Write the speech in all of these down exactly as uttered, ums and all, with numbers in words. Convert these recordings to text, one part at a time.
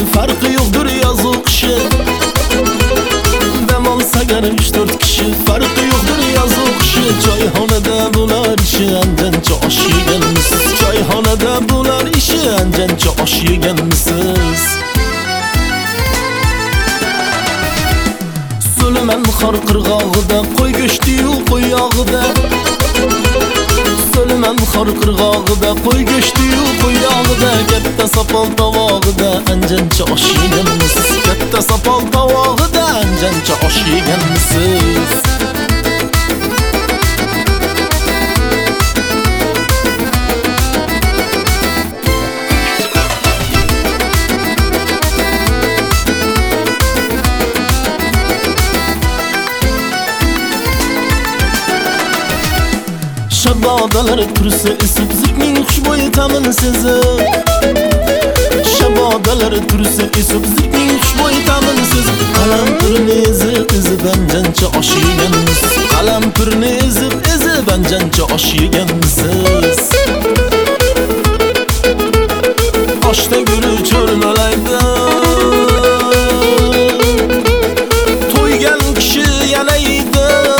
farqi yo'qdir yozu qishi. Dam olsa gar uch to'rt kishi, farqi yo'qdir yozu qishi. Choyxonada bular ishi, anjancha osh yeganmisiz? Choyxonada bular ishi, anjancha osh yeganmisiz? So'liman xor qirg'og'ida, qo'y go'shti-yu qo'y yog'ida. So'liman xor qirg'og'ida, qo'y go'shti-yu qo'y yog'ida. Katta sopol tovog'ida, anjancha osh yeganmisiz? Katta sopol tovog'ida, anjancha osh yeganmisiz? Shabodalar tursa isib, zikning xushbo'yi ta'mini sezib. Shabodalar tursa isib, zikning xushbo'yi ta'mini sezib. Qalampirni ezib, ezib anjancha osh yeganmisiz? Qalampirni ezib, ezib anjancha osh yeganmisiz? Oshda guruch o'rmalaydi, to'ygan kishi yana yeydi.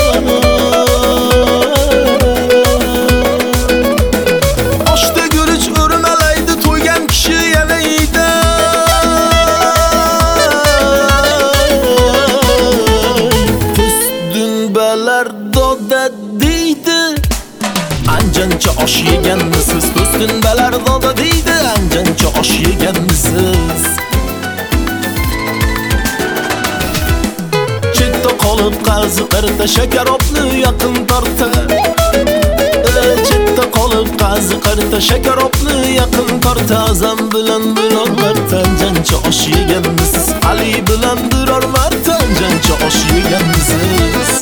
Doda deydi, anjancha osh yeganmisiz? Do'stin balar doda deydi, anjancha osh yeganmisiz? Chetda qolib qarzi qarta, shakarobni yaqin torta. Chetda qolib qarzi qarta, shakarobni yaqin torta. Azam bilan biror marta, anjancha osh yeganmisiz? Ali bilan biror marta, anjancha osh yeganmisiz?